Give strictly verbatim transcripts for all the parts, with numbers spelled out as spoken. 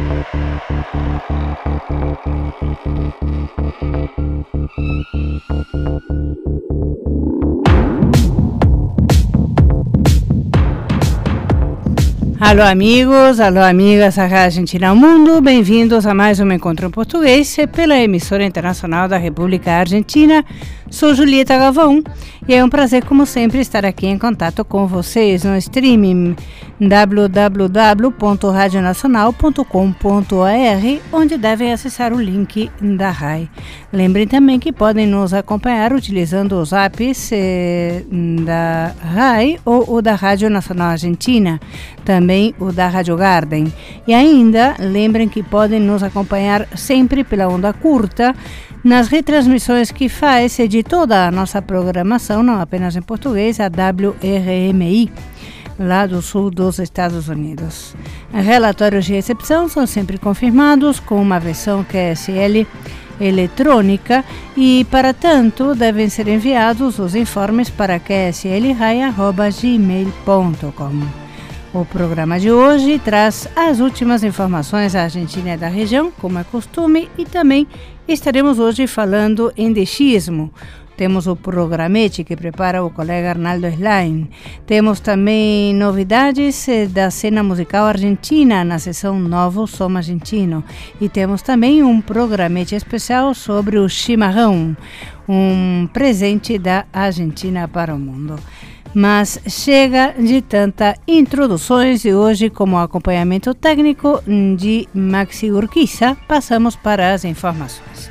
Alô amigos, alô amigas da Rádio Argentina ao Mundo, bem-vindos a mais um Encontro em Português pela emissora internacional da República Argentina. Sou Julieta Galvão e é um prazer, como sempre, estar aqui em contato com vocês no streaming w w w ponto radio nacional ponto com ponto a r, onde devem acessar o link da R A I. Lembrem também que podem nos acompanhar utilizando os apps eh, da R A I ou o da Rádio Nacional Argentina, também o da Rádio Garden. E ainda, lembrem que podem nos acompanhar sempre pela onda curta, nas retransmissões que faz de toda a nossa programação, não apenas em português, a W R M I, lá do sul dos Estados Unidos. Relatórios de recepção são sempre confirmados com uma versão Q S L eletrônica e, para tanto, devem ser enviados os informes para q s l r a i arroba gmail ponto com. O programa de hoje traz as últimas informações da Argentina e da região, como é costume, e também estaremos hoje falando em dechismo. Temos o programete que prepara o colega Arnaldo Slain. Temos também novidades da cena musical argentina na sessão Novo Som Argentino. E temos também um programete especial sobre o chimarrão, um presente da Argentina para o mundo. Mas chega de tanta introduções e hoje, como acompanhamento técnico de Maxi Urquiza, passamos para as informações.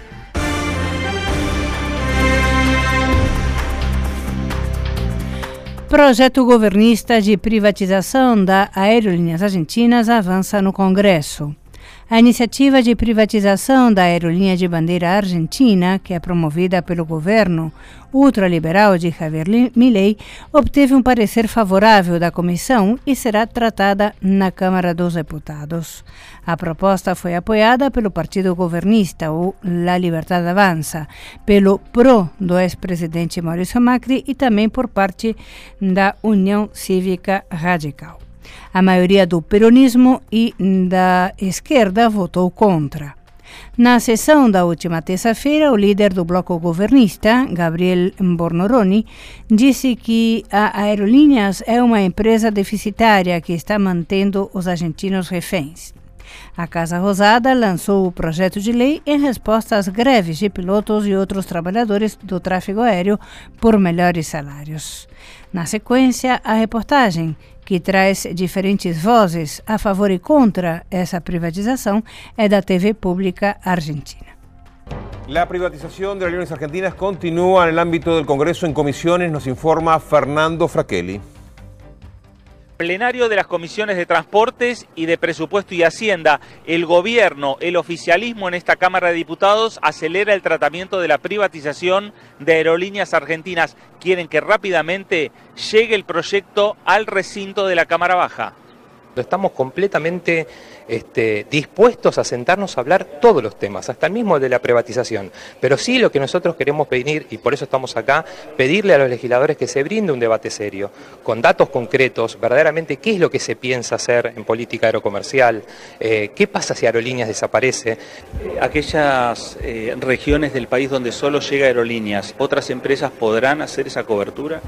Projeto governista de privatização da Aerolíneas Argentinas avança no Congresso. A iniciativa de privatização da aerolinha de bandeira argentina, que é promovida pelo governo ultraliberal de Javier Milei, obteve um parecer favorável da comissão e será tratada na Câmara dos Deputados. A proposta foi apoiada pelo partido governista, o La Libertad Avança, pelo P R O do ex-presidente Maurício Macri e também por parte da União Cívica Radical. A maioria do peronismo e da esquerda votou contra. Na sessão da última terça-feira, o líder do bloco governista, Gabriel Bornoroni, disse que a Aerolíneas é uma empresa deficitária que está mantendo os argentinos reféns. A Casa Rosada lançou o projeto de lei em resposta às greves de pilotos e outros trabalhadores do tráfego aéreo por melhores salários. Na sequência, a reportagem, que traz diferentes vozes a favor e contra essa privatização, é da T V Pública Argentina. La privatización de Aerolíneas Argentinas continúa en el ámbito del Congreso en comisiones, nos informa Fernando Fraquelli. Plenario de las comisiones de Transportes y de Presupuesto y Hacienda. El gobierno, el oficialismo en esta Cámara de Diputados acelera el tratamiento de la privatización de Aerolíneas Argentinas. Quieren que rápidamente llegue el proyecto al recinto de la Cámara Baja. Estamos completamente este, dispuestos a sentarnos a hablar todos los temas, hasta el mismo de la privatización. Pero sí lo que nosotros queremos pedir, y por eso estamos acá, pedirle a los legisladores que se brinde un debate serio, con datos concretos, verdaderamente qué es lo que se piensa hacer en política aerocomercial, eh, qué pasa si Aerolíneas desaparece. Aquellas eh, regiones del país donde solo llega Aerolíneas, ¿otras empresas podrán hacer esa cobertura?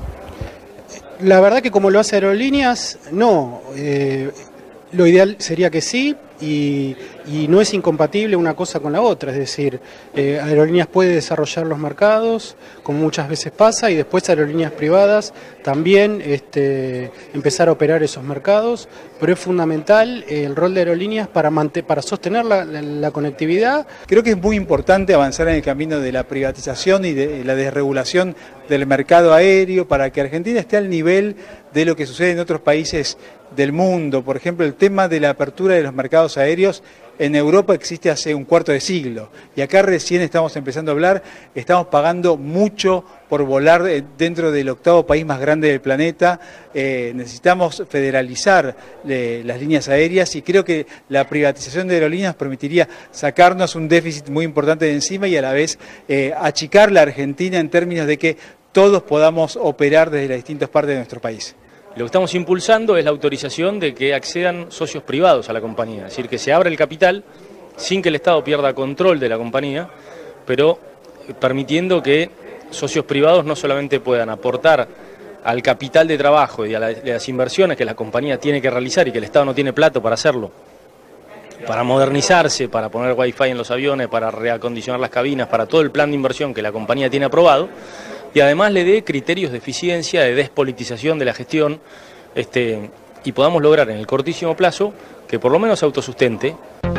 La verdad que como lo hace Aerolíneas, no. Eh, lo ideal sería que sí, y, y no es incompatible una cosa con la otra. Es decir, eh, Aerolíneas puede desarrollar los mercados, como muchas veces pasa, y después Aerolíneas privadas también este, empezar a operar esos mercados, pero es fundamental el rol de Aerolíneas para, para sostener la, la, la conectividad. Creo que es muy importante avanzar en el camino de la privatización y de la desregulación del mercado aéreo para que Argentina esté al nivel de lo que sucede en otros países del mundo. Por ejemplo, el tema de la apertura de los mercados aéreos en Europa existe hace un cuarto de siglo y acá recién estamos empezando a hablar, estamos pagando mucho por volar dentro del octavo país más grande del planeta, eh, necesitamos federalizar eh, las líneas aéreas y creo que la privatización de aerolíneas permitiría sacarnos un déficit muy importante de encima y a la vez eh, achicar la Argentina en términos de que todos podamos operar desde las distintas partes de nuestro país. Lo que estamos impulsando es la autorización de que accedan socios privados a la compañía, es decir, que se abra el capital sin que el Estado pierda control de la compañía, pero permitiendo que socios privados no solamente puedan aportar al capital de trabajo y a las inversiones que la compañía tiene que realizar y que el Estado no tiene plata para hacerlo, para modernizarse, para poner wifi en los aviones, para reacondicionar las cabinas, para todo el plan de inversión que la compañía tiene aprobado, y además le dé criterios de eficiencia, de despolitización de la gestión, este, y podamos lograr en el cortísimo plazo que por lo menos se autosustente.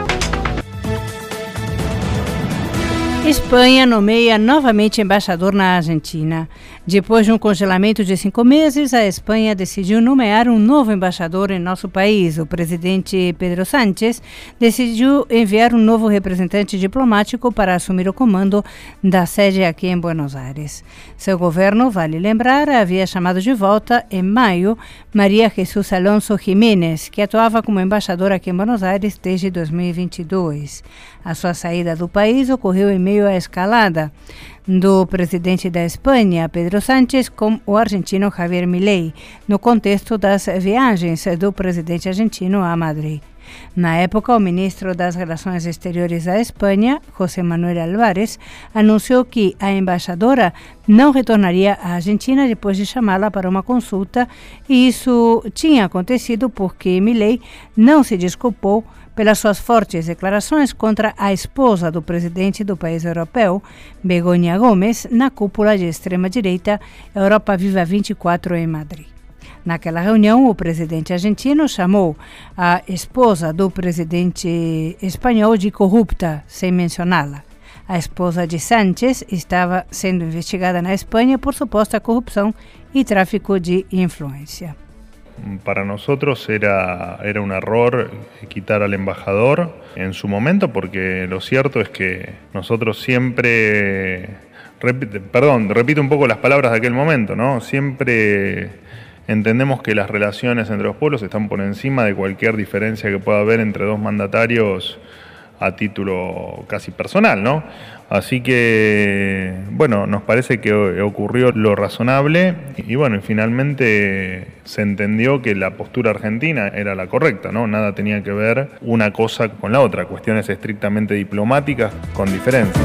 Espanha nomeia novamente embaixador na Argentina. Depois de um congelamento de cinco meses, a Espanha decidiu nomear um novo embaixador em nosso país. O presidente Pedro Sánchez decidiu enviar um novo representante diplomático para assumir o comando da sede aqui em Buenos Aires. Seu governo, vale lembrar, havia chamado de volta, em maio, Maria Jesús Alonso Jiménez, que atuava como embaixadora aqui em Buenos Aires desde dois mil e vinte e dois. A sua saída do país ocorreu em meio à escalada do presidente da Espanha, Pedro Sánchez, com o argentino Javier Milei, no contexto das viagens do presidente argentino a Madrid. Na época, o ministro das Relações Exteriores da Espanha, José Manuel Álvarez, anunciou que a embaixadora não retornaria à Argentina depois de chamá-la para uma consulta, e isso tinha acontecido porque Milei não se desculpou pelas suas fortes declarações contra a esposa do presidente do país europeu, Begoña Gómez, na cúpula de extrema-direita Europa Viva vinte e quatro em Madrid. Naquela reunião, o presidente argentino chamou a esposa do presidente espanhol de corrupta, sem mencioná-la. A esposa de Sánchez estava sendo investigada na Espanha por suposta corrupção e tráfico de influência. Para nosotros era, era un error quitar al embajador en su momento, porque lo cierto es que nosotros siempre, repite, perdón, repito un poco las palabras de aquel momento, ¿no? Siempre entendemos que las relaciones entre los pueblos están por encima de cualquier diferencia que pueda haber entre dos mandatarios a título casi personal, ¿no? Así que, bueno, nos parece que ocurrió lo razonable y, bueno, y finalmente se entendió que la postura argentina era la correcta, ¿no? Nada tenía que ver una cosa con la otra, cuestiones estrictamente diplomáticas con diferencias.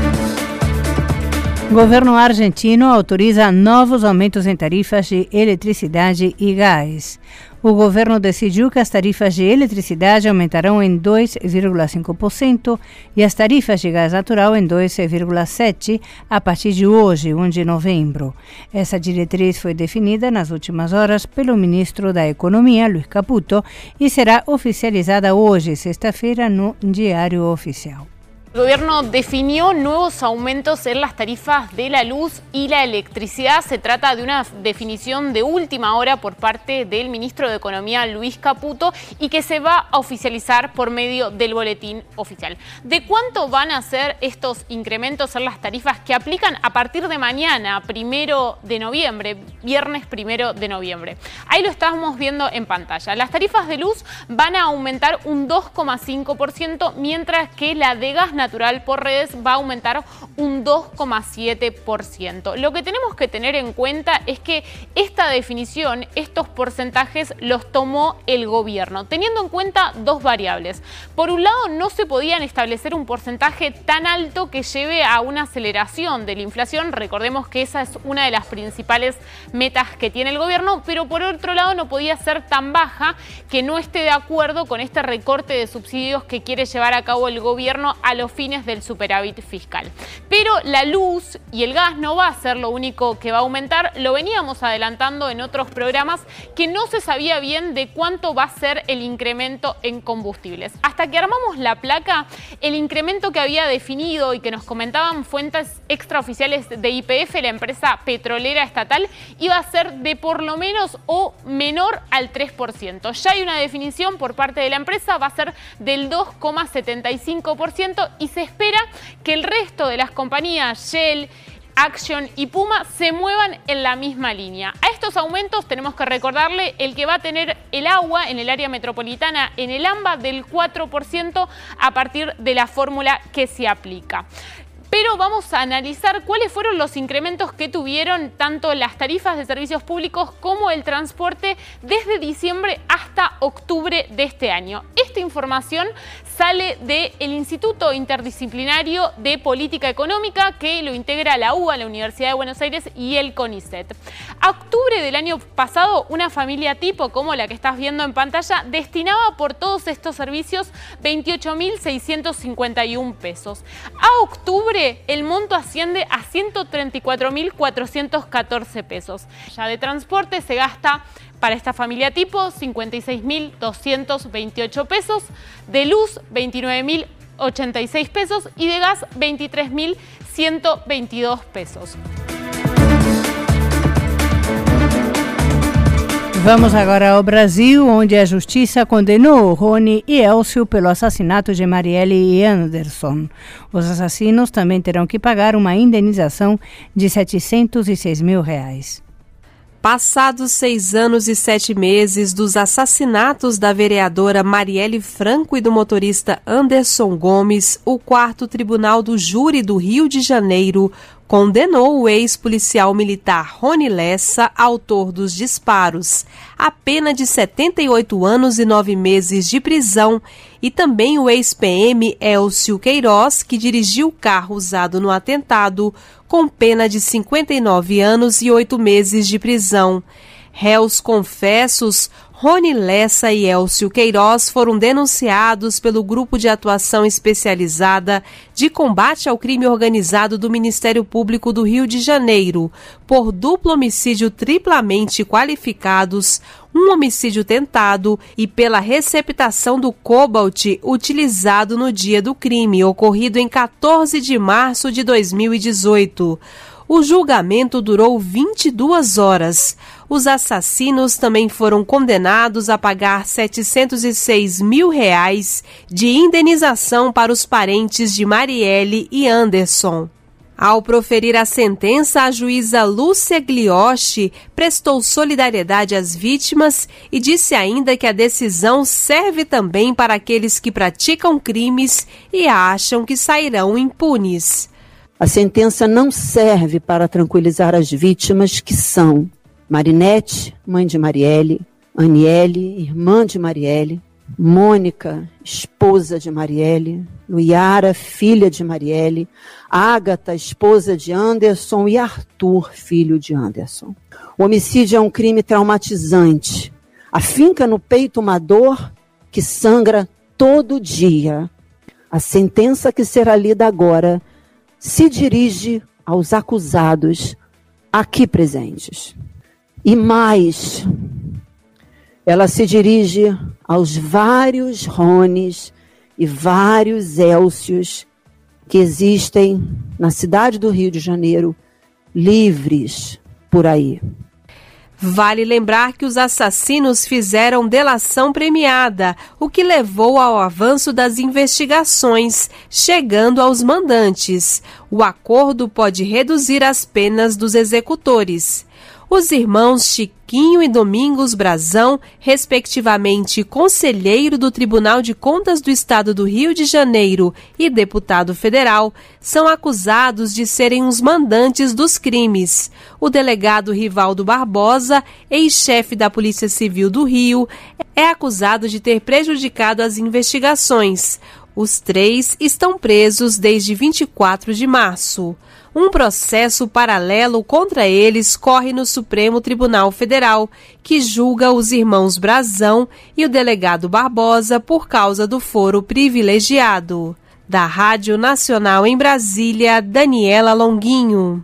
O governo argentino autoriza novos aumentos em tarifas de eletricidade e gás. O governo decidiu que as tarifas de eletricidade aumentarão em dois vírgula cinco por cento e as tarifas de gás natural em dois vírgula sete por cento a partir de hoje, primeiro de novembro. Essa diretriz foi definida nas últimas horas pelo ministro da Economia, Luis Caputo, e será oficializada hoje, sexta-feira, no Diário Oficial. El gobierno definió nuevos aumentos en las tarifas de la luz y la electricidad. Se trata de una definición de última hora por parte del ministro de Economía, Luis Caputo, y que se va a oficializar por medio del boletín oficial. ¿De cuánto van a ser estos incrementos en las tarifas que aplican a partir de mañana, primero de noviembre, viernes primero de noviembre? Ahí lo estamos viendo en pantalla. Las tarifas de luz van a aumentar un dos coma cinco por ciento, mientras que la de gas natural natural por redes va a aumentar un dos coma siete por ciento. Lo que tenemos que tener en cuenta es que esta definición, estos porcentajes los tomó el gobierno, teniendo en cuenta dos variables. Por un lado, no se podían establecer un porcentaje tan alto que lleve a una aceleración de la inflación. Recordemos que esa es una de las principales metas que tiene el gobierno, pero por otro lado no podía ser tan baja que no esté de acuerdo con este recorte de subsidios que quiere llevar a cabo el gobierno a los fines del superávit fiscal. Pero la luz y el gas no va a ser lo único que va a aumentar. Lo veníamos adelantando en otros programas, que no se sabía bien de cuánto va a ser el incremento en combustibles. Hasta que armamos la placa, el incremento que había definido y que nos comentaban fuentes extraoficiales de Y P F, la empresa petrolera estatal, iba a ser de por lo menos o menor al tres por ciento. Ya hay una definición por parte de la empresa, va a ser del dos coma setenta y cinco por ciento, y se espera que el resto de las compañías Shell, Action y Puma se muevan en la misma línea. A estos aumentos tenemos que recordarle el que va a tener el agua en el área metropolitana en el AMBA del cuatro por ciento a partir de la fórmula que se aplica. pero vamos a analizar cuáles fueron los incrementos que tuvieron tanto las tarifas de servicios públicos como el transporte desde diciembre hasta octubre de este año. Esta información sale del Instituto Interdisciplinario de Política Económica, que lo integra la U B A, la Universidad de Buenos Aires y el CONICET. A octubre del año pasado, una familia tipo como la que estás viendo en pantalla destinaba por todos estos servicios veintiocho mil seiscientos cincuenta y un pesos. A octubre el monto asciende a ciento treinta y cuatro mil cuatrocientos catorce pesos. Ya de transporte se gasta para esta familia tipo cincuenta y seis mil doscientos veintiocho pesos, de luz veintinueve mil ochenta y seis pesos y de gas veintitrés mil ciento veintidós pesos. Vamos agora ao Brasil, onde a Justiça condenou Rony e Elcio pelo assassinato de Marielle e Anderson. Os assassinos também terão que pagar uma indenização de setecentos e seis mil reais. Passados seis anos e sete meses dos assassinatos da vereadora Marielle Franco e do motorista Anderson Gomes, o quarto Tribunal do Júri do Rio de Janeiro condenou o ex-policial militar Rony Lessa, autor dos disparos, a pena de setenta e oito anos e nove meses de prisão, e também o ex-P M Elcio Queiroz, que dirigiu o carro usado no atentado, com pena de cinquenta e nove anos e oito meses de prisão. Réus confessos, Rony Lessa e Elcio Queiroz foram denunciados pelo Grupo de Atuação Especializada de Combate ao Crime Organizado do Ministério Público do Rio de Janeiro por duplo homicídio triplamente qualificados, um homicídio tentado e pela receptação do cobalt utilizado no dia do crime, ocorrido em quatorze de março de dois mil e dezoito. O julgamento durou vinte e duas horas. Os assassinos também foram condenados a pagar setecentos e seis mil reais de indenização para os parentes de Marielle e Anderson. Ao proferir a sentença, a juíza Lúcia Glioshi prestou solidariedade às vítimas e disse ainda que a decisão serve também para aqueles que praticam crimes e acham que sairão impunes. A sentença não serve para tranquilizar as vítimas, que são Marinete, mãe de Marielle, Aniele, irmã de Marielle, Mônica, esposa de Marielle, Luiara, filha de Marielle, Ágata, esposa de Anderson, e Arthur, filho de Anderson. O homicídio é um crime traumatizante. Afinca no peito uma dor que sangra todo dia. A sentença que será lida agora se dirige aos acusados aqui presentes. E mais, ela se dirige aos vários Rones e vários Elcios que existem na cidade do Rio de Janeiro, livres por aí. Vale lembrar que os assassinos fizeram delação premiada, o que levou ao avanço das investigações, chegando aos mandantes. O acordo pode reduzir as penas dos executores. Os irmãos Chiquinho e Domingos Brazão, respectivamente conselheiro do Tribunal de Contas do Estado do Rio de Janeiro e deputado federal, são acusados de serem os mandantes dos crimes. O delegado Rivaldo Barbosa, ex-chefe da Polícia Civil do Rio, é acusado de ter prejudicado as investigações. Os três estão presos desde vinte e quatro de março. Um processo paralelo contra eles corre no Supremo Tribunal Federal, que julga os irmãos Brazão e o delegado Barbosa por causa do foro privilegiado. Da Rádio Nacional em Brasília, Daniela Longuinho.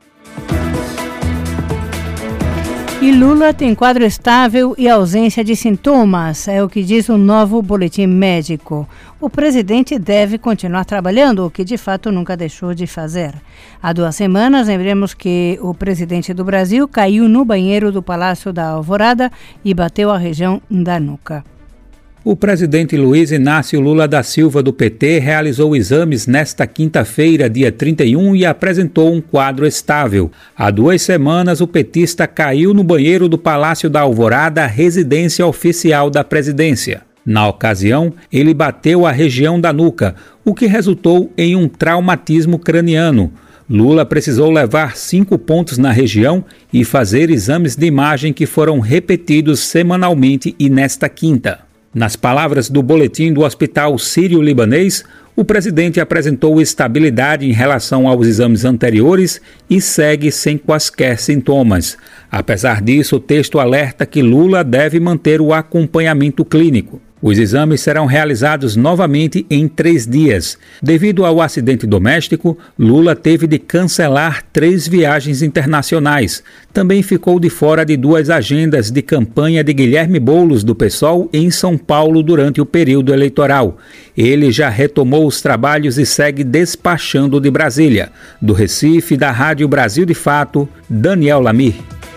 E Lula tem quadro estável e ausência de sintomas, é o que diz o novo boletim médico. O presidente deve continuar trabalhando, o que de fato nunca deixou de fazer. Há duas semanas, lembremos que o presidente do Brasil caiu no banheiro do Palácio da Alvorada e bateu a região da nuca. O presidente Luiz Inácio Lula da Silva, do P T, realizou exames nesta quinta-feira, dia trinta e um, e apresentou um quadro estável. Há duas semanas, o petista caiu no banheiro do Palácio da Alvorada, residência oficial da presidência. Na ocasião, ele bateu a região da nuca, o que resultou em um traumatismo craniano. Lula precisou levar cinco pontos na região e fazer exames de imagem que foram repetidos semanalmente e nesta quinta. Nas palavras do boletim do Hospital Sírio-Libanês, o presidente apresentou estabilidade em relação aos exames anteriores e segue sem quaisquer sintomas. Apesar disso, o texto alerta que Lula deve manter o acompanhamento clínico. Os exames serão realizados novamente em três dias. Devido ao acidente doméstico, Lula teve de cancelar três viagens internacionais. Também ficou de fora de duas agendas de campanha de Guilherme Boulos, do PSOL, em São Paulo durante o período eleitoral. Ele já retomou os trabalhos e segue despachando de Brasília. Do Recife, da Rádio Brasil de Fato, Daniel Lamir.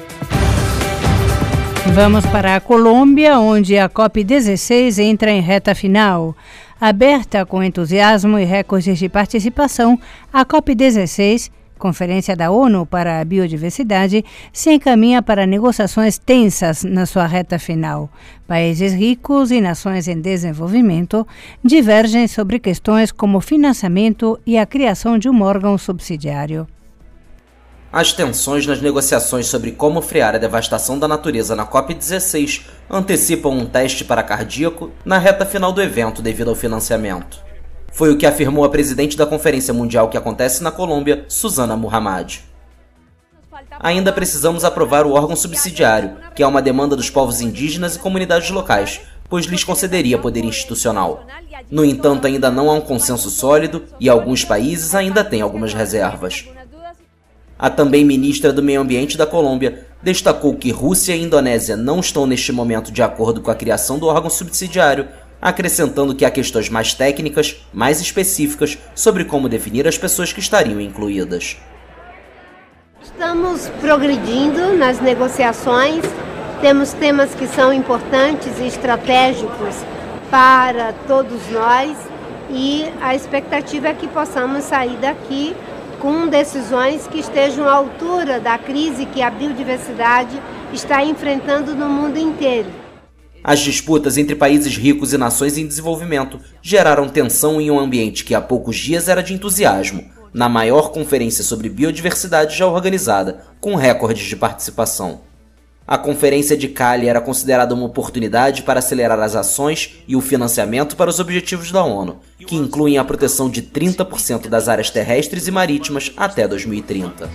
Vamos para a Colômbia, onde a COP dezesseis entra em reta final. Aberta com entusiasmo e recordes de participação, a COP dezesseis, Conferência da ONU para a Biodiversidade, se encaminha para negociações tensas na sua reta final. Países ricos e nações em desenvolvimento divergem sobre questões como financiamento e a criação de um órgão subsidiário. As tensões nas negociações sobre como frear a devastação da natureza na COP dezesseis antecipam um teste para cardíaco na reta final do evento devido ao financiamento. Foi o que afirmou a presidente da Conferência Mundial que acontece na Colômbia, Susana Muhammad. Ainda precisamos aprovar o órgão subsidiário, que é uma demanda dos povos indígenas e comunidades locais, pois lhes concederia poder institucional. No entanto, ainda não há um consenso sólido e alguns países ainda têm algumas reservas. A também ministra do Meio Ambiente da Colômbia destacou que Rússia e Indonésia não estão neste momento de acordo com a criação do órgão subsidiário, acrescentando que há questões mais técnicas, mais específicas, sobre como definir as pessoas que estariam incluídas. Estamos progredindo nas negociações, temos temas que são importantes e estratégicos para todos nós e a expectativa é que possamos sair daqui com decisões que estejam à altura da crise que a biodiversidade está enfrentando no mundo inteiro. As disputas entre países ricos e nações em desenvolvimento geraram tensão em um ambiente que há poucos dias era de entusiasmo, na maior conferência sobre biodiversidade já organizada, com recordes de participação. A Conferência de Cali era considerada uma oportunidade para acelerar as ações e o financiamento para os objetivos da ONU, que incluem a proteção de trinta por cento das áreas terrestres e marítimas até dois mil e trinta.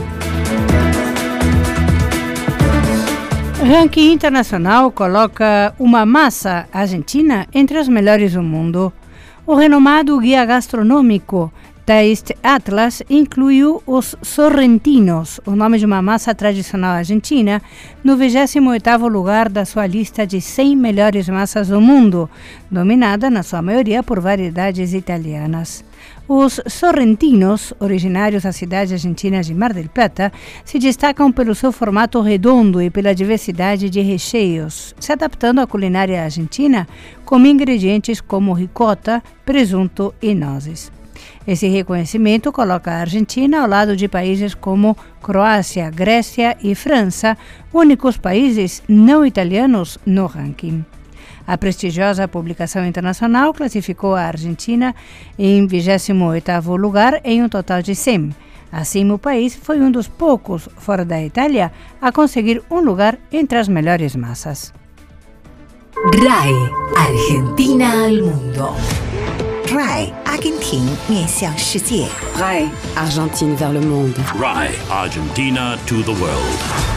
O ranking internacional coloca uma massa argentina entre as melhores do mundo. O renomado guia gastronômico Taste Atlas incluiu os sorrentinos, o nome de uma massa tradicional argentina, no vigésimo oitavo lugar da sua lista de cem melhores massas do mundo, dominada na sua maioria por variedades italianas. Os sorrentinos, originários da cidade argentina de Mar del Plata, se destacam pelo seu formato redondo e pela diversidade de recheios, se adaptando à culinária argentina com ingredientes como ricota, presunto e nozes. Esse reconhecimento coloca a Argentina ao lado de países como Croácia, Grécia e França, únicos países não italianos no ranking. A prestigiosa publicação internacional classificou a Argentina em vigésimo oitavo lugar em um total de cem. Assim, o país foi um dos poucos, fora da Itália, a conseguir um lugar entre as melhores massas. R A E Argentina al mundo. R A E Argentina 面向世界 R A E Argentine vers le monde. R A E Argentina to the world.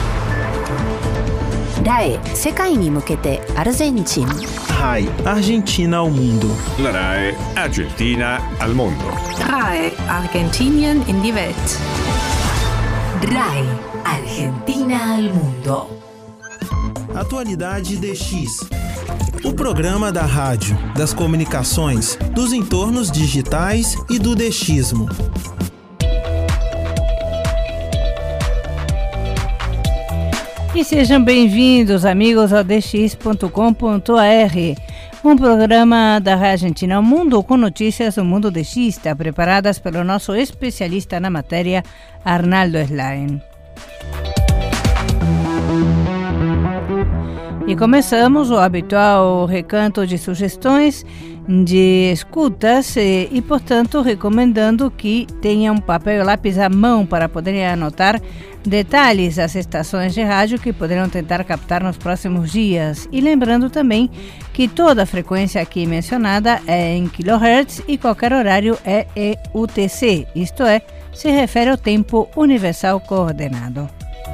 R A E 世界に向けてアルゼンチン R A E Argentina ao mundo. R A E Argentina al mundo. R A E Argentinien in die Welt. R A E Argentina al mundo. Atualidade D X. O programa da rádio, das comunicações, dos entornos digitais e do DXismo. E sejam bem-vindos, amigos, ao d x ponto com ponto a r, um programa da Argentina ao Mundo com notícias do mundo DXista, preparadas pelo nosso especialista na matéria, Arnaldo Schlein. E começamos o habitual recanto de sugestões de escutas e, e, portanto, recomendando que tenham papel e lápis à mão para poderem anotar detalhes das estações de rádio que poderão tentar captar nos próximos dias. E lembrando também que toda a frequência aqui mencionada é em kilohertz e qualquer horário é E U T C, isto é, se refere ao tempo universal coordenado.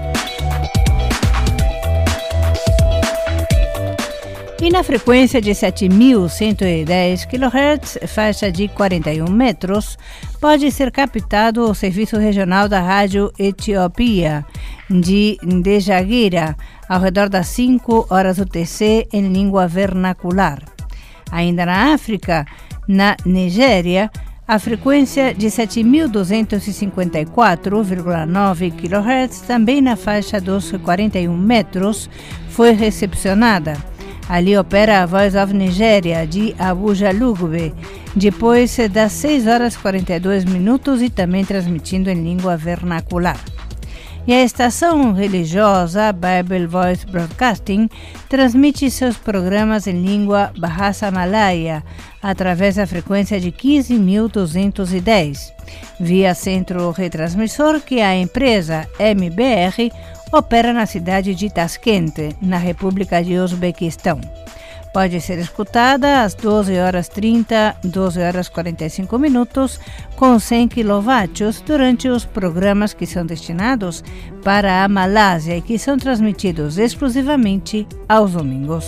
E na frequência de sete mil cento e dez quilohertz, faixa de quarenta e um metros, pode ser captado o serviço regional da Rádio Etiópia de Dejaguira, ao redor das cinco horas U T C em língua vernacular. Ainda na África, na Nigéria, a frequência de sete mil duzentos e cinquenta e quatro vírgula nove quilohertz, também na faixa dos quarenta e um metros, foi recepcionada. Ali opera a Voice of Nigeria, de Abuja Lugbe, depois das seis horas e quarenta e dois minutos e também transmitindo em língua vernacular. E a estação religiosa Bible Voice Broadcasting transmite seus programas em língua Bahasa Malaya através da frequência de quinze mil duzentos e dez, via centro retransmissor que a empresa M B R opera na cidade de Tashkent, na República de Uzbequistão. Pode ser escutada às doze horas e trinta, doze horas e quarenta e cinco minutos, com cem quilowatt durante os programas que são destinados para a Malásia e que são transmitidos exclusivamente aos domingos.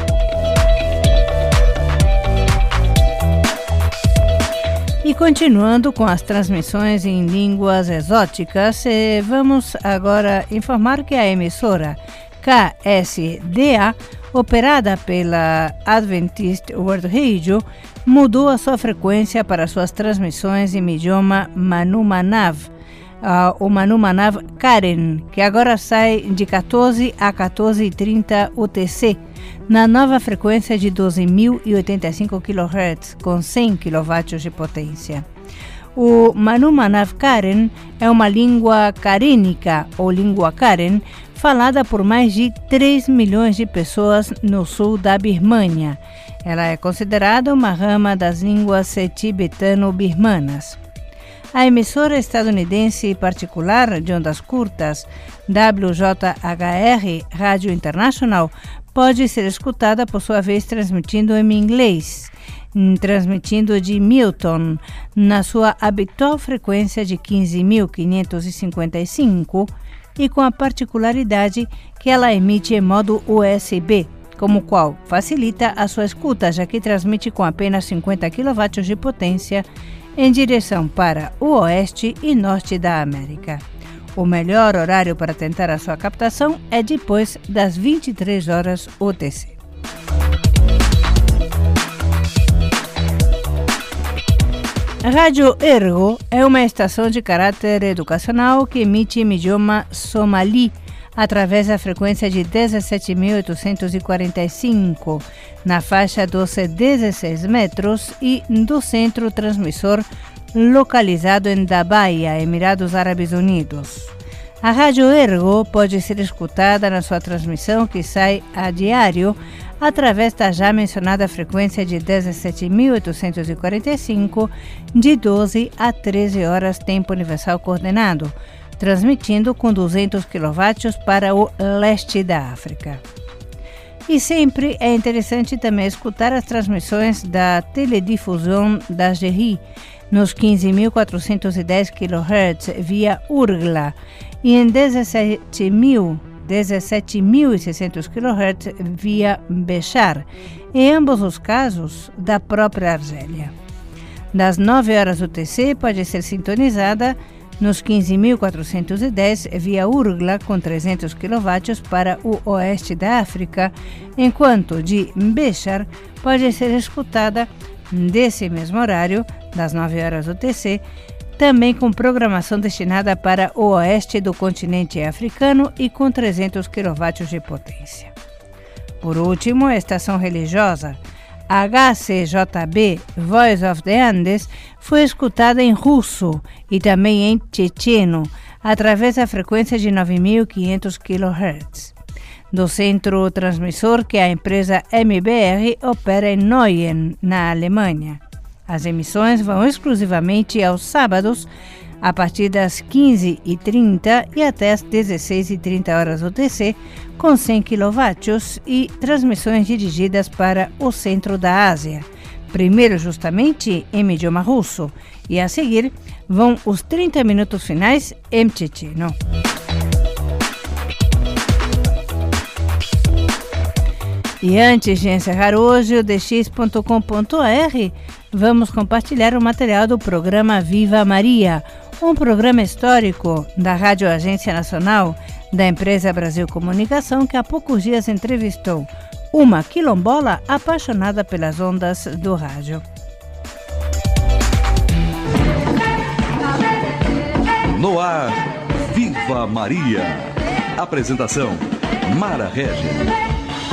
E continuando com as transmissões em línguas exóticas, vamos agora informar que a emissora K S D A, operada pela Adventist World Radio, mudou a sua frequência para suas transmissões em idioma Manu Manav, uh, o Manu Manav Karen, que agora sai de quatorze a quatorze e trinta U T C, na nova frequência de doze mil e oitenta e cinco quilohertz, com cem quilowatts de potência. O Manu Manav Karen é uma língua carênica, ou língua Karen, falada por mais de três milhões de pessoas no sul da Birmânia. Ela é considerada uma rama das línguas tibetano-birmanas. A emissora estadunidense particular de ondas curtas, W J H R Rádio International, pode ser escutada por sua vez transmitindo em inglês, transmitindo de Milton na sua habitual frequência de quinze mil quinhentos e cinquenta e cinco e com a particularidade que ela emite em modo U S B, como qual facilita a sua escuta, já que transmite com apenas cinquenta quilowatts de potência em direção para o oeste e norte da América. O melhor horário para tentar a sua captação é depois das vinte e três horas U T C. A Rádio Ergo é uma estação de caráter educacional que emite em idioma somali através da frequência de dezessete mil oitocentos e quarenta e cinco, na faixa dos dezesseis metros e do centro transmissor localizado em Dubai, Emirados Árabes Unidos. A Rádio Ergo pode ser escutada na sua transmissão que sai a diário através da já mencionada frequência de dezessete mil oitocentos e quarenta e cinco, de doze a treze horas tempo universal coordenado, transmitindo com duzentos quilowatts para o leste da África. E sempre é interessante também escutar as transmissões da teledifusão da G R I nos quinze mil quatrocentos e dez quilohertz via Urgla e em dezessete mil e seiscentos quilohertz via Bechar, em ambos os casos da própria Argélia. Das nove horas U T C pode ser sintonizada nos quinze mil quatrocentos e dez via Urgla com trezentos quilowatts para o oeste da África, enquanto de Bechar pode ser escutada desse mesmo horário, das nove horas U T C, também com programação destinada para o oeste do continente africano e com trezentos quilowatts de potência. Por último, a estação religiosa H C J B Voice of the Andes foi escutada em russo e também em tchecheno, através da frequência de nove mil e quinhentos quilowatts. do centro transmissor que a empresa M B R opera em Neuen, na Alemanha. As emissões vão exclusivamente aos sábados, a partir das quinze e trinta e até as dezesseis e trinta horas U T C, com cem quilowatt e transmissões dirigidas para o centro da Ásia. Primeiro justamente em idioma russo e a seguir vão os trinta minutos finais em checheno. E antes de encerrar hoje o d x ponto com ponto r, vamos compartilhar o material do programa Viva Maria, um programa histórico da Rádio Agência Nacional da empresa Brasil Comunicação, que há poucos dias entrevistou uma quilombola apaixonada pelas ondas do rádio. No ar, Viva Maria. Apresentação, Mara Regis.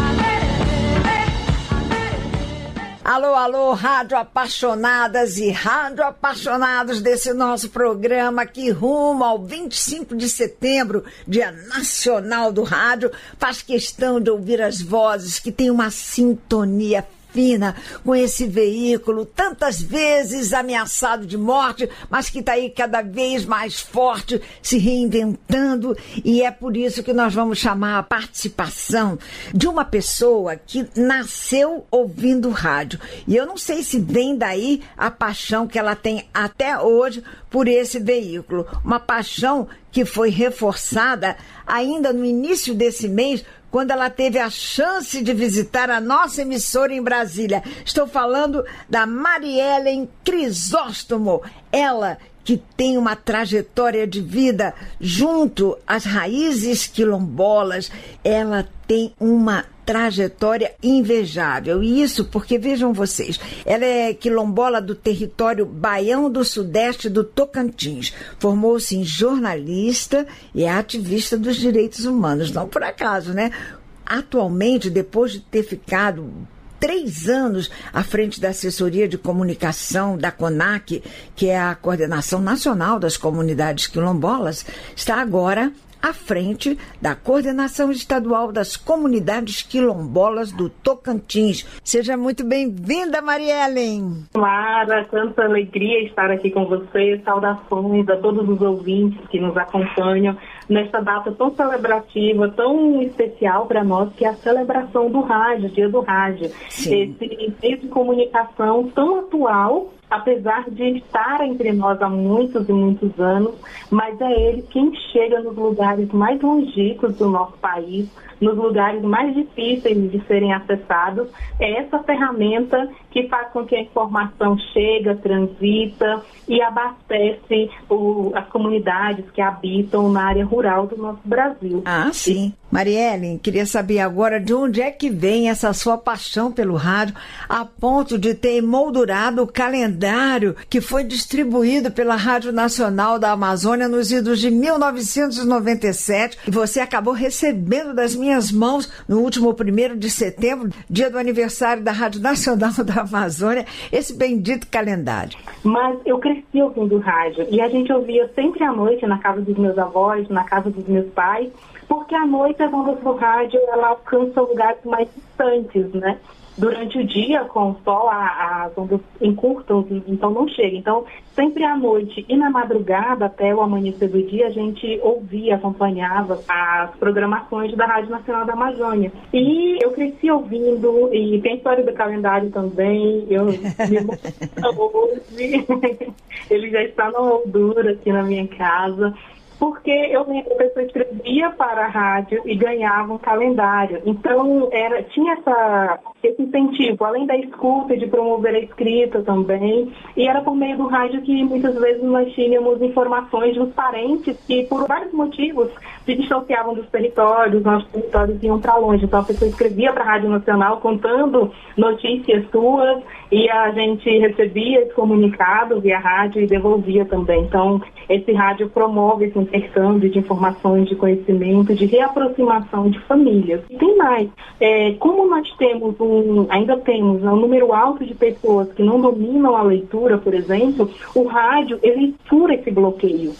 Alô, alô, rádio apaixonadas e rádio apaixonados desse nosso programa que rumo ao vinte e cinco de setembro, Dia Nacional do Rádio, faz questão de ouvir as vozes que têm uma sintonia fina com esse veículo, tantas vezes ameaçado de morte, mas que está aí cada vez mais forte, se reinventando, e é por isso que nós vamos chamar a participação de uma pessoa que nasceu ouvindo rádio. E eu não sei se vem daí a paixão que ela tem até hoje por esse veículo. Uma paixão que foi reforçada ainda no início desse mês, quando ela teve a chance de visitar a nossa emissora em Brasília. Estou falando da Mariellen Crisóstomo, ela que tem uma trajetória de vida junto às raízes quilombolas. Ela tem uma trajetória invejável. E isso porque, vejam vocês, ela é quilombola do território Baião do Sudeste do Tocantins. Formou-se em jornalista e é ativista dos direitos humanos. Não por acaso, né? Atualmente, depois de ter ficado três anos à frente da assessoria de comunicação da CONAC, que é a Coordenação Nacional das Comunidades Quilombolas, está agora à frente da Coordenação Estadual das Comunidades Quilombolas do Tocantins. Seja muito bem-vinda, Mariellen. Mara, tanta alegria estar aqui com você. Saudações a todos os ouvintes que nos acompanham nesta data tão celebrativa, tão especial para nós, que é a celebração do rádio, Dia do Rádio. Sim. Esse meio de comunicação tão atual, apesar de estar entre nós há muitos e muitos anos, mas é ele quem chega nos lugares mais longínquos do nosso país, nos lugares mais difíceis de serem acessados. É essa ferramenta que faz com que a informação chegue, transita e abastece o, as comunidades que habitam na área rural do nosso Brasil. Ah, sim. Mariellen, queria saber agora de onde é que vem essa sua paixão pelo rádio, a ponto de ter emoldurado o calendário que foi distribuído pela Rádio Nacional da Amazônia nos idos de mil novecentos e noventa e sete, e você acabou recebendo das minhas mãos no último primeiro de setembro, dia do aniversário da Rádio Nacional da Amazônia, esse bendito calendário. Mas eu cresci ouvindo rádio e a gente ouvia sempre à noite na casa dos meus avós, na casa dos meus pais, porque à noite as ondas do rádio ela alcança lugares mais distantes, né? Durante o dia, com o sol, a, as ondas encurtam, então não chega. Então, sempre à noite e na madrugada, até o amanhecer do dia, a gente ouvia, acompanhava as programações da Rádio Nacional da Amazônia. E eu cresci ouvindo, e tem história do calendário também, eu me emociono hoje, ele já está na moldura aqui na minha casa. Porque eu lembro que a pessoa escrevia para a rádio e ganhava um calendário. Então, era, tinha essa, esse incentivo, além da escuta, de promover a escrita também. E era por meio do rádio que muitas vezes nós tínhamos informações dos parentes que, por vários motivos, se distanciavam dos territórios, nossos territórios iam para longe. Então, a pessoa escrevia para a Rádio Nacional contando notícias suas e a gente recebia esse comunicado via rádio e devolvia também. Então, esse rádio promove esse intercâmbio de informações, de conhecimento, de reaproximação de famílias. E tem mais, é, como nós temos um, ainda temos um número alto de pessoas que não dominam a leitura, por exemplo, o rádio, ele fura esse bloqueio.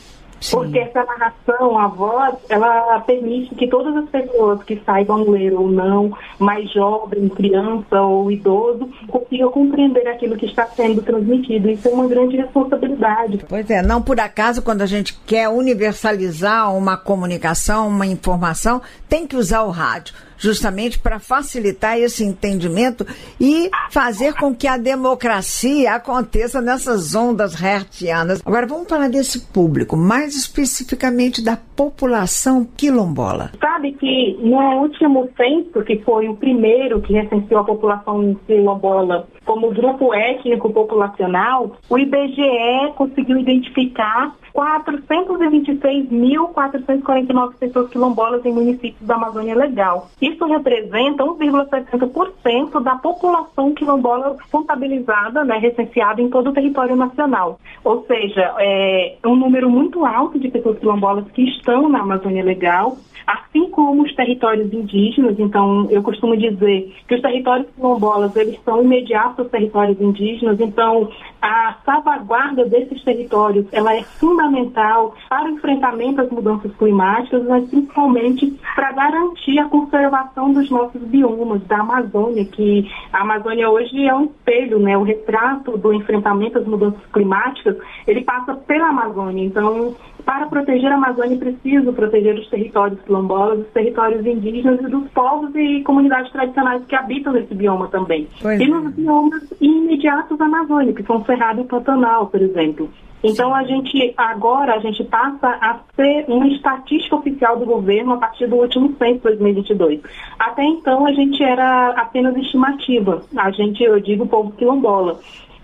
Sim. Porque essa narração, a voz, ela permite que todas as pessoas que saibam ler ou não, mais jovem, criança ou idoso, consigam compreender aquilo que está sendo transmitido. Isso é uma grande responsabilidade. Pois é, não por acaso, quando a gente quer universalizar uma comunicação, uma informação, tem que usar o rádio, justamente para facilitar esse entendimento e fazer com que a democracia aconteça nessas ondas hertzianas. Agora vamos falar desse público, mais especificamente da população quilombola. Sabe que no último censo, que foi o primeiro que recenseou a população quilombola como grupo étnico populacional, o I B G E conseguiu identificar quatrocentos e vinte e seis mil, quatrocentos e quarenta e nove pessoas quilombolas em municípios da Amazônia Legal. Isso representa um vírgula sessenta por cento da população quilombola contabilizada, né, recenseada em todo o território nacional. Ou seja, é um número muito alto de pessoas quilombolas que estão na Amazônia Legal, assim como os territórios indígenas. Então, eu costumo dizer que os territórios quilombolas, eles são imediatos aos territórios indígenas. Então, a salvaguarda desses territórios, ela é fundamental para o enfrentamento às mudanças climáticas, mas principalmente para garantir a conservação dos nossos biomas, da Amazônia, que a Amazônia hoje é um espelho, né? O retrato do enfrentamento às mudanças climáticas, ele passa pela Amazônia. Então, para proteger a Amazônia, é preciso proteger os territórios quilombolas, os territórios indígenas e dos povos e comunidades tradicionais que habitam nesse bioma também. Pois e é. Nos biomas imediatos à Amazônia, que são Cerrado e Pantanal, por exemplo. Então, a gente, agora, a gente passa a ser uma estatística oficial do governo a partir do último censo de dois mil e vinte e dois. Até então, a gente era apenas estimativa. A gente, eu digo, o povo quilombola.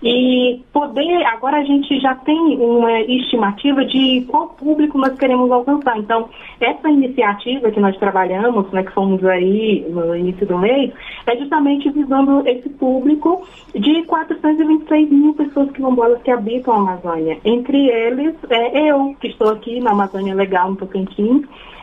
E poder, agora a gente já tem uma estimativa de qual público nós queremos alcançar. Então, essa iniciativa que nós trabalhamos, né, que fomos aí no início do mês, é justamente visando esse público de quatrocentos e vinte e seis mil pessoas quilombolas que habitam a Amazônia. Entre eles, é eu, que estou aqui na Amazônia Legal, no Tocantins,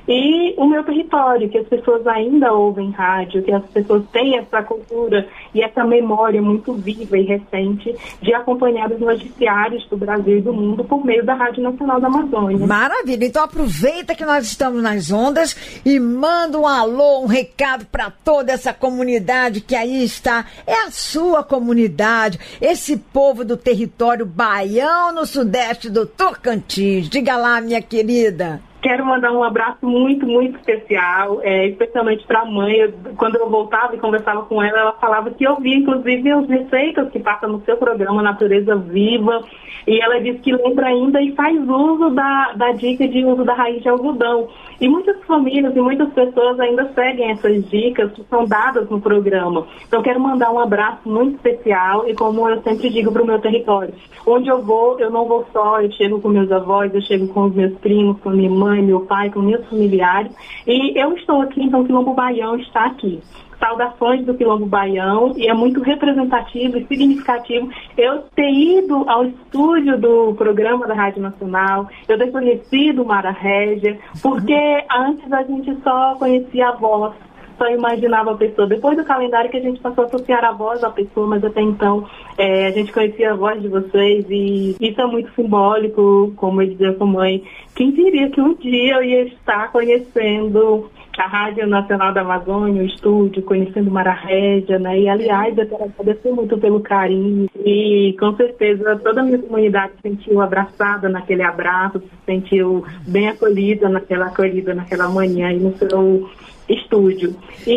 e o meu território, que as pessoas ainda ouvem rádio, que as pessoas têm essa cultura e essa memória muito viva e recente de acompanhar os noticiários do Brasil e do mundo por meio da Rádio Nacional da Amazônia. Maravilha! Então aproveita que nós estamos nas ondas e manda um alô, um recado para toda essa comunidade que aí está. É a sua comunidade, esse povo do território baião no sudeste do Tocantins. Diga lá, minha querida. Quero mandar um abraço muito, muito especial, é, especialmente para a mãe. Eu, quando eu voltava e conversava com ela, ela falava que eu via, inclusive, as receitas que passam no seu programa Natureza Viva. E ela disse que lembra ainda e faz uso da, da dica de uso da raiz de algodão. E muitas famílias e muitas pessoas ainda seguem essas dicas que são dadas no programa. Então, quero mandar um abraço muito especial e, como eu sempre digo, para o meu território. Onde eu vou, eu não vou só, eu chego com meus avós, eu chego com os meus primos, com minha mãe, meu pai, com meus familiares. E eu estou aqui, então o Quilombo Baião está aqui. Saudações do Quilombo Baião, e é muito representativo e significativo eu ter ido ao estúdio do programa da Rádio Nacional, eu ter conhecido Mara Régia, porque antes a gente só conhecia a voz, só imaginava a pessoa. Depois do calendário que a gente passou a associar a voz à pessoa, mas até então é, a gente conhecia a voz de vocês, e isso é muito simbólico, como eu dizia com a mãe. Quem diria que um dia eu ia estar conhecendo a Rádio Nacional da Amazônia, o estúdio, conhecendo Mara Régia, né? E, aliás, eu quero agradecer muito pelo carinho e, com certeza, toda a minha comunidade se sentiu abraçada naquele abraço, se sentiu bem acolhida naquela acolhida naquela manhã e no seu estúdio.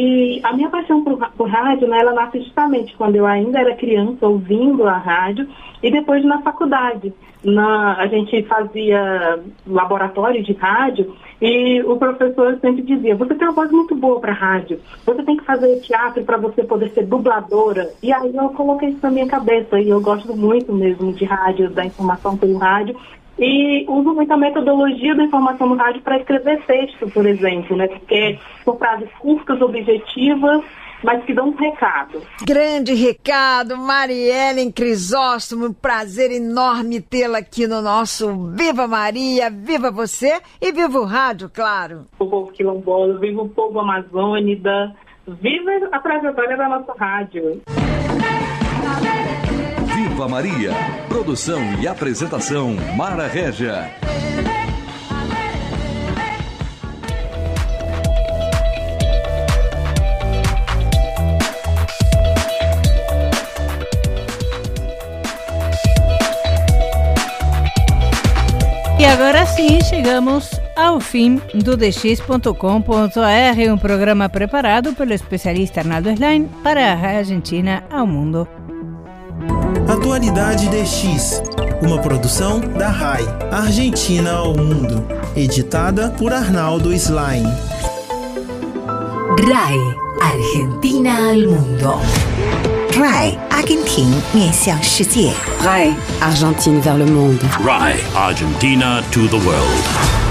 E a minha paixão por, por rádio, né, ela nasce justamente quando eu ainda era criança, ouvindo a rádio, e depois na faculdade. Na, a gente fazia laboratório de rádio e o professor sempre dizia: você tem uma voz muito boa para rádio, você tem que fazer teatro para você poder ser dubladora. E aí eu coloquei isso na minha cabeça, e eu gosto muito mesmo de rádio, da informação pelo rádio, e uso muito a metodologia da informação no rádio para escrever texto, por exemplo, né? Porque são frases curtas, objetivas, mas que dão um recado. Grande recado, Mariellen Crisóstomo, um prazer enorme tê-la aqui no nosso Viva Maria, viva você e viva o rádio, claro. O povo quilombola, viva o povo amazônida, viva a trajetória da nossa rádio. Viva Maria, produção e apresentação Mara Régia. E agora sim, chegamos ao fim do d x ponto com ponto a r, um programa preparado pelo especialista Arnaldo Slain para a Rai Argentina ao Mundo. Atualidade D X, uma produção da Rai Argentina ao Mundo, editada por Arnaldo Slain. Rai Argentina al Mundo. Rai Argentina 面向世界 Rai Argentine vers le monde. Rai Argentina to the world.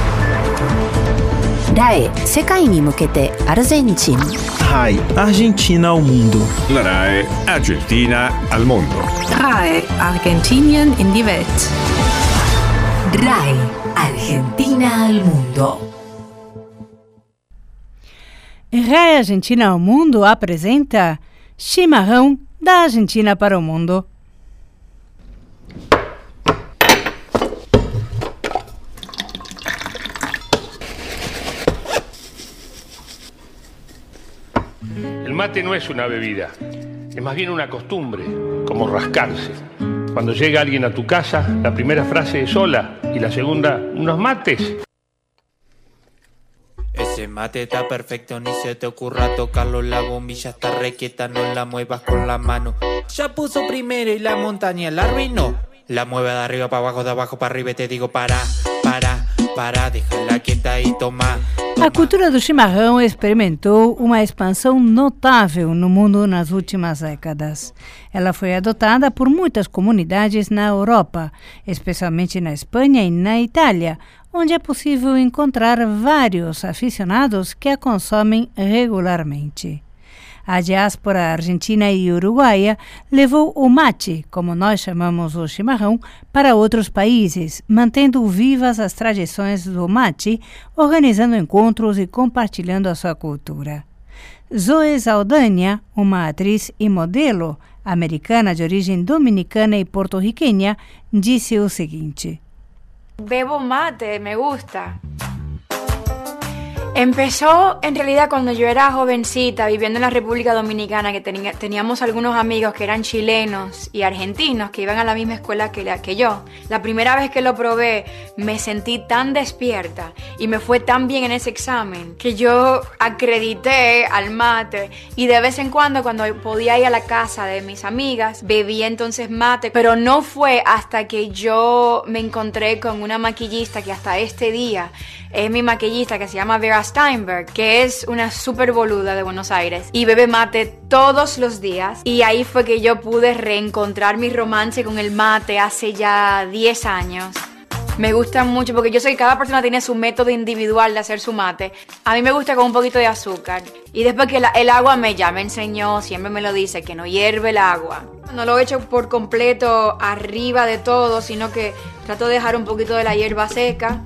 Rai 世界に向けてアルゼンチン。 Rai Argentina ao Mundo. La Rai Argentina al Mundo. Rai Argentinien in die Welt. Rai Argentina al Mundo. Rai Argentina ao Mundo apresenta Chimarrão da Argentina para o Mundo. El mate no es una bebida, es más bien una costumbre, como rascarse. Cuando llega alguien a tu casa, la primera frase es hola y la segunda, unos mates. Ese mate está perfecto, ni se te ocurra tocarlo. La bombilla está requieta, no la muevas con la mano. Ya puso primero y la montaña la arruinó. La mueve de arriba para abajo, de abajo para arriba y te digo para, para, para, déjala quieta y toma. A cultura do chimarrão experimentou uma expansão notável no mundo nas últimas décadas. Ela foi adotada por muitas comunidades na Europa, especialmente na Espanha e na Itália, onde é possível encontrar vários aficionados que a consomem regularmente. A diáspora argentina e uruguaia levou o mate, como nós chamamos o chimarrão, para outros países, mantendo vivas as tradições do mate, organizando encontros e compartilhando a sua cultura. Zoe Saldanha, uma atriz e modelo americana de origem dominicana e porto-riquenha, disse o seguinte: Bebo mate, me gusta. Empezó en realidad cuando yo era jovencita, viviendo en la República Dominicana, que tenía, teníamos algunos amigos que eran chilenos y argentinos que iban a la misma escuela que, la, que yo. La primera vez que lo probé me sentí tan despierta y me fue tan bien en ese examen que yo acredité al mate y de vez en cuando cuando podía ir a la casa de mis amigas bebía entonces mate, pero no fue hasta que yo me encontré con una maquillista que hasta este día es mi maquillista, que se llama Vera Steinberg, que es una super boluda de Buenos Aires y bebe mate todos los días, y ahí fue que yo pude reencontrar mi romance con el mate hace ya diez años. Me gusta mucho porque yo sé que cada persona tiene su método individual de hacer su mate. A mí me gusta con un poquito de azúcar y después que la, el agua me ya me enseñó, siempre me lo dice, que no hierve el agua. No lo echo por completo arriba de todo, sino que trato de dejar un poquito de la hierba seca.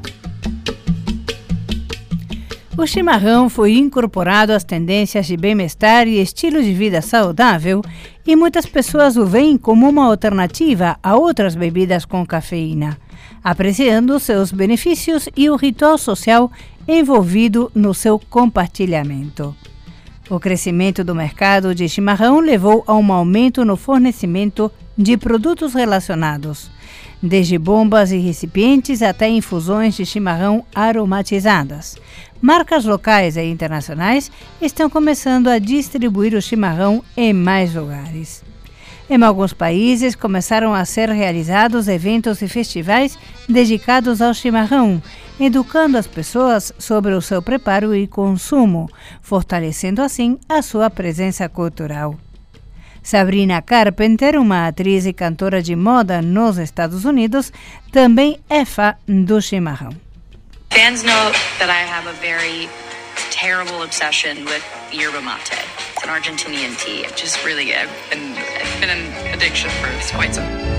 O chimarrão foi incorporado às tendências de bem-estar e estilo de vida saudável, e muitas pessoas o veem como uma alternativa a outras bebidas com cafeína, apreciando seus benefícios e o ritual social envolvido no seu compartilhamento. O crescimento do mercado de chimarrão levou a um aumento no fornecimento de produtos relacionados, desde bombas e recipientes até infusões de chimarrão aromatizadas. Marcas locais e internacionais estão começando a distribuir o chimarrão em mais lugares. Em alguns países, começaram a ser realizados eventos e festivais dedicados ao chimarrão, educando as pessoas sobre o seu preparo e consumo, fortalecendo assim a sua presença cultural. Sabrina Carpenter, uma atriz e cantora de moda nos Estados Unidos, também é fã do chimarrão. Fans know that I have a very terrible obsession with yerba mate. It's an Argentinian tea. I've just really, I've been, I've been an addiction for quite some time.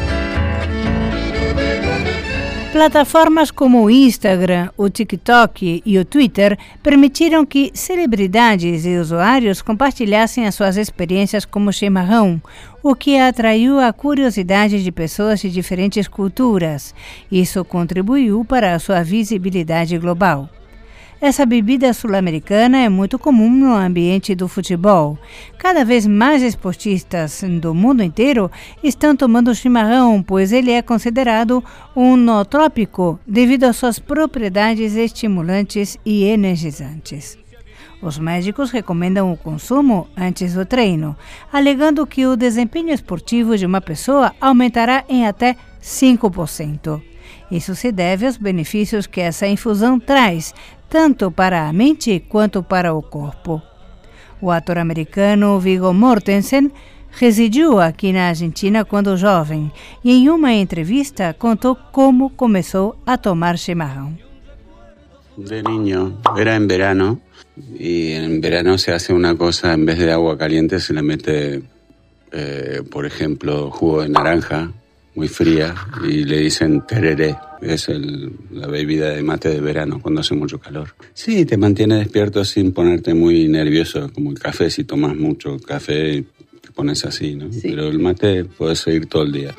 Plataformas como o Instagram, o TikTok e o Twitter permitiram que celebridades e usuários compartilhassem as suas experiências como chimarrão, o que atraiu a curiosidade de pessoas de diferentes culturas. Isso contribuiu para a sua visibilidade global. Essa bebida sul-americana é muito comum no ambiente do futebol. Cada vez mais esportistas do mundo inteiro estão tomando chimarrão, pois ele é considerado um nootrópico devido às suas propriedades estimulantes e energizantes. Os médicos recomendam o consumo antes do treino, alegando que o desempenho esportivo de uma pessoa aumentará em até cinco por cento. Isso se deve aos benefícios que essa infusão traz, tanto para a mente quanto para o corpo. O ator americano Viggo Mortensen residiu aqui na Argentina quando jovem e em uma entrevista contou como começou a tomar chimarrão. De niño, era en verano, y en verano se hace una cosa, en vez de agua caliente se le mete, eh, por ejemplo, jugo de naranja, muy fría, y le dicen tereré, es el, la bebida de mate de verano cuando hace mucho calor. Sí, te mantiene despierto sin ponerte muy nervioso, como el café, si tomas mucho café te pones así, ¿no? Sí. Pero el mate puedes seguir todo el día.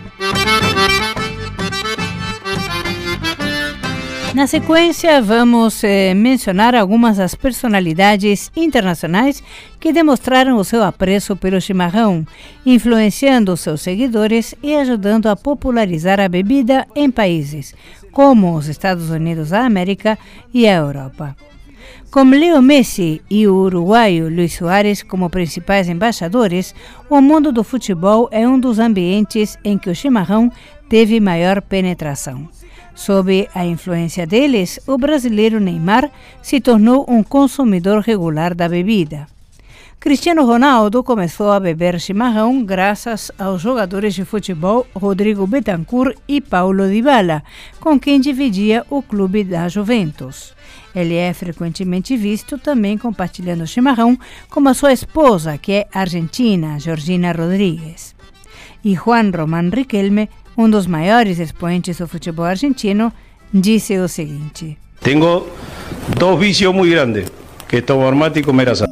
Na sequência, vamos eh, mencionar algumas das personalidades internacionais que demonstraram o seu apreço pelo chimarrão, influenciando seus seguidores e ajudando a popularizar a bebida em países como os Estados Unidos da América e a Europa. Com Leo Messi e o uruguaio Luis Suárez como principais embaixadores, o mundo do futebol é um dos ambientes em que o chimarrão teve maior penetração. Sob a influência deles, o brasileiro Neymar se tornou um consumidor regular da bebida. Cristiano Ronaldo começou a beber chimarrão graças aos jogadores de futebol Rodrigo Bentancur e Paulo Dybala, com quem dividia o clube da Juventus. Ele é frequentemente visto também compartilhando chimarrão com a sua esposa, que é argentina, Georgina Rodríguez. E Juan Román Riquelme, um dos maiores expoentes do futebol argentino, disse o seguinte: Tengo dos vicios muy grandes, que es tomar mate y comer asado.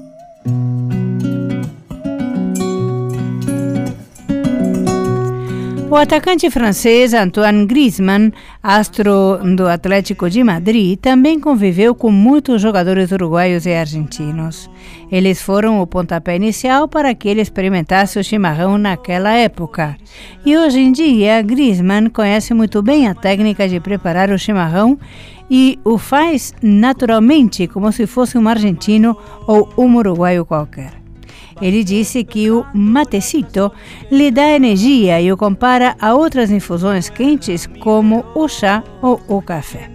O atacante francês Antoine Griezmann, astro do Atlético de Madrid, também conviveu com muitos jogadores uruguaios e argentinos. Eles foram o pontapé inicial para que ele experimentasse o chimarrão naquela época. E hoje em dia, Griezmann conhece muito bem a técnica de preparar o chimarrão e o faz naturalmente, como se fosse um argentino ou um uruguaio qualquer. Ele disse que o matecito lhe dá energia e o compara a outras infusões quentes como o chá ou o café.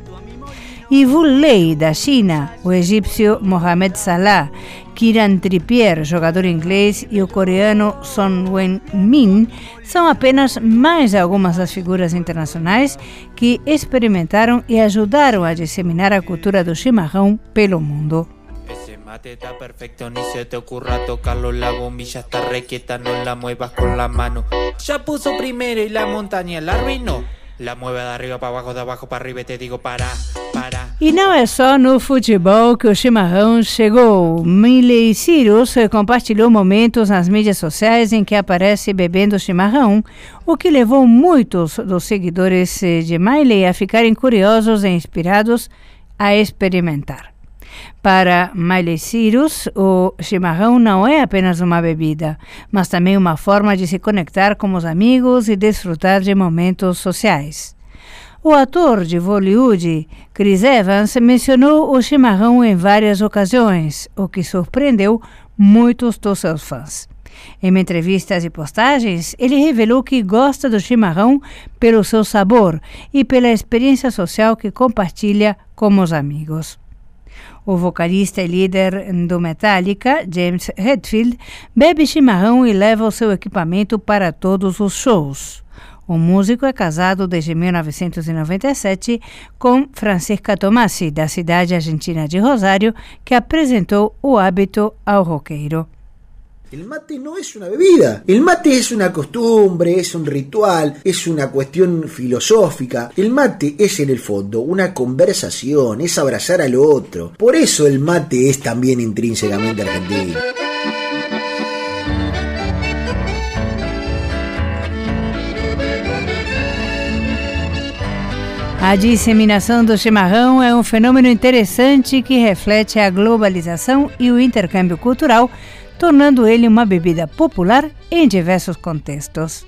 E Wu Lei, da China, o egípcio Mohamed Salah, Kieran Trippier, jogador inglês, e o coreano Son Heung-min são apenas mais algumas das figuras internacionais que experimentaram e ajudaram a disseminar a cultura do chimarrão pelo mundo. Mate está perfecto, ni se te ocurra tocarlo. La bombilla está requieta, no la muevas con la mano. Ya puso primero y la montaña la arruinó. La mueve de arriba para abajo, de abajo para arriba y te digo para, para. E não é só no futebol que o chimarrão chegou. Miley Cyrus compartilhou momentos nas mídias sociais em que aparece bebendo chimarrão, o que levou muitos dos seguidores de Miley a ficarem curiosos e inspirados a experimentar. Para Miley Cyrus, o chimarrão não é apenas uma bebida, mas também uma forma de se conectar com os amigos e desfrutar de momentos sociais. O ator de Bollywood, Chris Evans, mencionou o chimarrão em várias ocasiões, o que surpreendeu muitos dos seus fãs. Em entrevistas e postagens, ele revelou que gosta do chimarrão pelo seu sabor e pela experiência social que compartilha com os amigos. O vocalista e líder do Metallica, James Hetfield, bebe chimarrão e leva o seu equipamento para todos os shows. O músico é casado desde mil novecentos e noventa e sete com Francisca Tomassi, da cidade argentina de Rosário, que apresentou o hábito ao roqueiro. El mate no es una bebida, el mate es una costumbre, es un ritual, es una cuestión filosófica. El mate es en el fondo una conversación, es abrazar al otro. Por eso el mate es también intrínsecamente argentino. A disseminação do chimarrão é um fenômeno interessante que reflete a globalização e o intercâmbio cultural, tornando ele uma bebida popular em diversos contextos.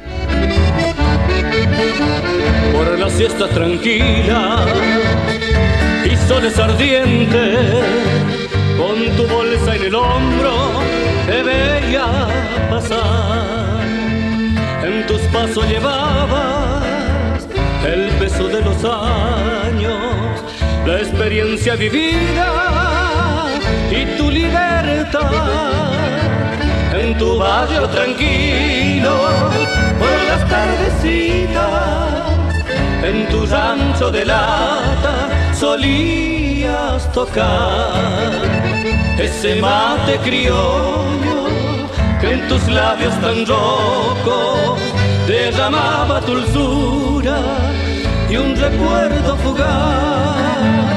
Por la siesta tranquila y soles ardientes, con tu bolsa en el hombro te veía pasar. En tus pasos llevabas el peso de los años, la experiencia vivida y tu libertad. En tu barrio tranquilo, por las tardecitas, en tu rancho de lata solías tocar ese mate criollo que en tus labios tan rojos derramaba dulzura y un recuerdo fugaz.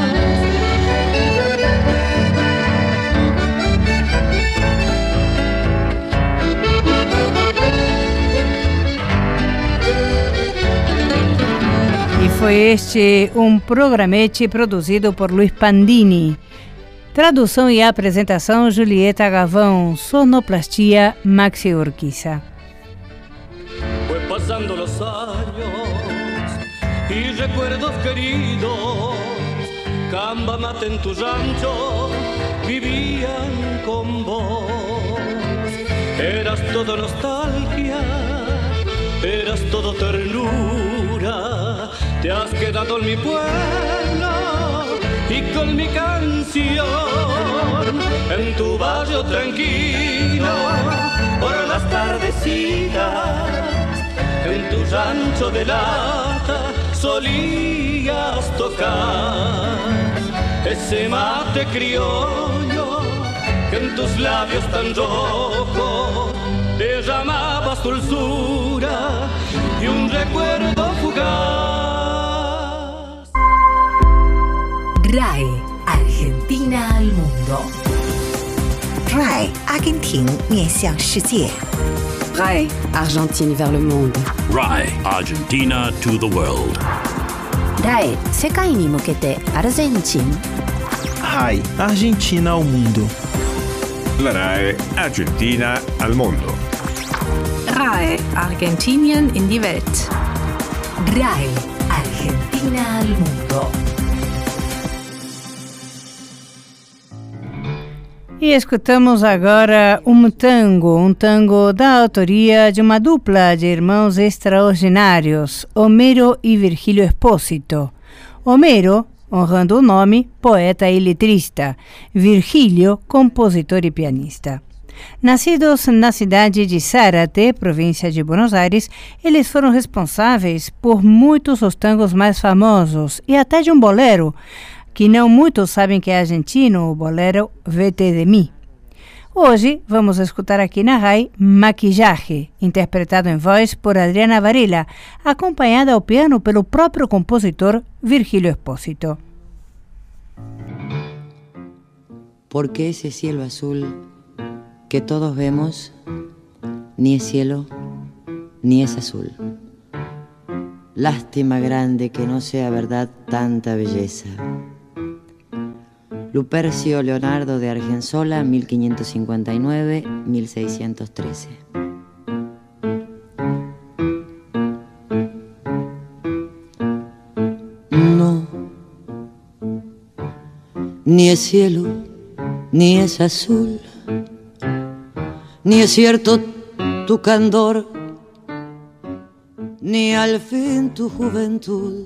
E foi este um programete produzido por Luiz Pandini. Tradução e apresentação Julieta Gavão. Sonoplastia Maxi Urquiza. Fue pasando los años y recuerdos queridos, Camba Mate en tu rancho vivían con vos. Eras todo nostalgia, eras todo ternura. Te has quedado en mi pueblo y con mi canción, en tu barrio tranquilo, por las tardecitas, en tu rancho de lata solías tocar ese mate criollo que en tus labios tan rojos derramabas dulzura y un recuerdo fugaz. R A E, Argentina al mundo. R A E, Argentina 面向世界。 R A E, Argentine vers le monde. R A E, Argentina to the world. R A E, 世界に向けてアルゼンチン。 R A E, Argentina ao mundo. La R A E, Argentina al mundo. R A E, Argentinien in die Welt. R A E, Argentina al mundo. E escutamos agora um tango, um tango da autoria de uma dupla de irmãos extraordinários, Homero e Virgílio Espósito. Homero, honrando o nome, poeta e letrista. Virgílio, compositor e pianista. Nascidos na cidade de Zárate, província de Buenos Aires, eles foram responsáveis por muitos dos tangos mais famosos e até de um bolero, que não muitos sabem que é argentino, o bolero Vete de mí. Hoje vamos escutar aqui na R A I Maquillaje, interpretado em voz por Adriana Varela, acompanhada ao piano pelo próprio compositor Virgílio Espósito. Porque ese cielo azul que todos vemos ni es cielo ni es azul. Lástima grande que no sea verdad tanta belleza. Lupercio Leonardo de Argensola, mil quinientos cincuenta y nueve a mil seiscientos trece. No, ni es cielo, ni es azul, ni es cierto tu candor, ni al fin tu juventud.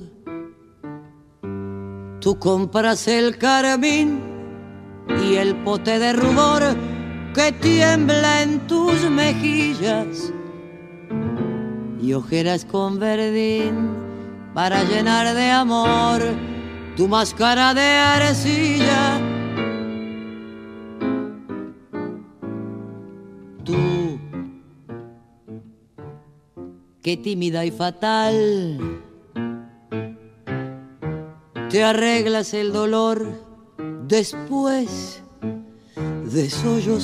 Tú compras el carmín y el pote de rubor que tiembla en tus mejillas y ojeras con verdín para llenar de amor tu máscara de arcilla. Tú, qué tímida y fatal, te arreglas el dolor después de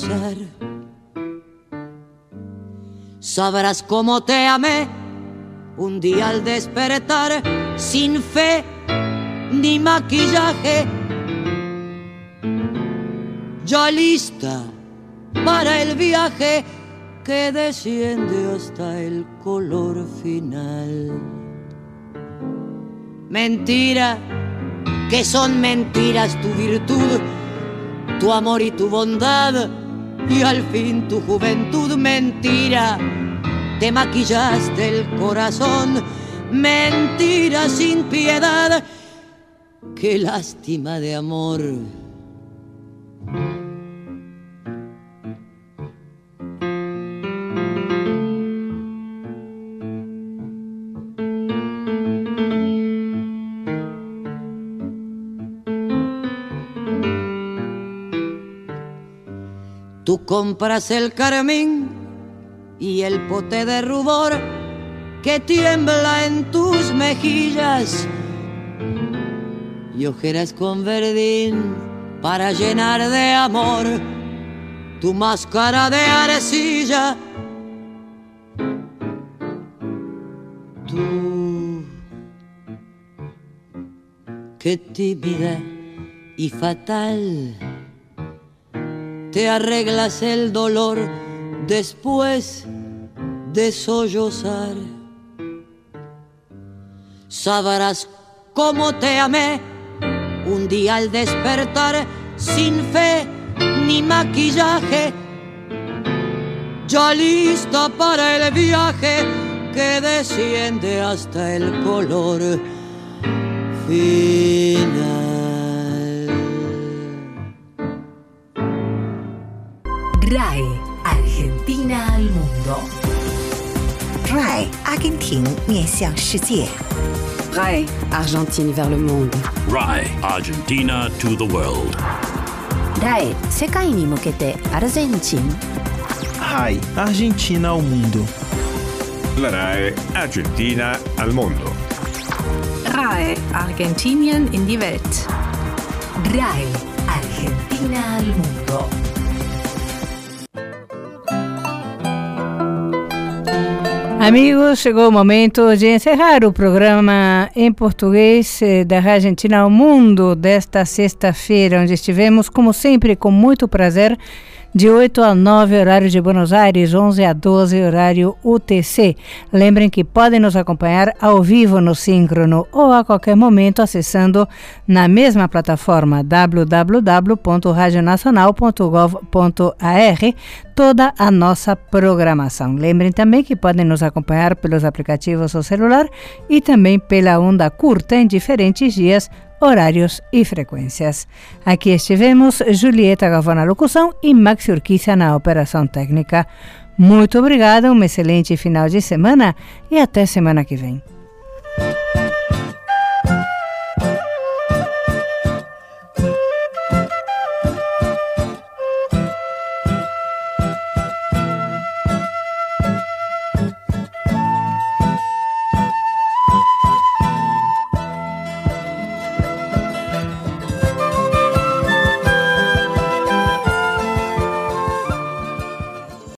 sollozar. Sabrás cómo te amé Un día al despertar, sin fe ni maquillaje, ya lista para el viaje que desciende hasta el color final. Mentira, que son mentiras tu virtud, tu amor y tu bondad, y al fin tu juventud. Mentira, te maquillaste el corazón, mentira sin piedad, qué lástima de amor. Tú compras el carmín y el pote de rubor que tiembla en tus mejillas, y ojeras con verdín para llenar de amor tu máscara de arcilla. Tú, qué tímida y fatal, te arreglas el dolor después de sollozar. Sabrás cómo te amé un día al despertar, sin fe ni maquillaje, ya lista para el viaje que desciende hasta el color final. R A E Argentina al mundo. R A E 阿根廷面向世界。 R A E Argentine vers le monde. R A E Argentina to the world. R A E 世界に向けてアルゼンチン。 R A E Argentina ao mundo. La R A E Argentina al mundo. R A E Argentinien in die Welt. R A E Argentina al mundo. Amigos, chegou o momento de encerrar o programa em português da Argentina ao Mundo desta sexta-feira, onde estivemos, como sempre, com muito prazer, de oito a nove, horário de Buenos Aires, onze a doze, horário U T C. Lembrem que podem nos acompanhar ao vivo no Síncrono ou a qualquer momento acessando na mesma plataforma w w w ponto radio nacional ponto gov ponto a r toda a nossa programação. Lembrem também que podem nos acompanhar pelos aplicativos do celular e também pela onda curta em diferentes dias, horários e frequências. Aqui estivemos Julieta Galvão na locução e Maxi Urquiza na operação técnica. Muito obrigada, um excelente final de semana e até semana que vem.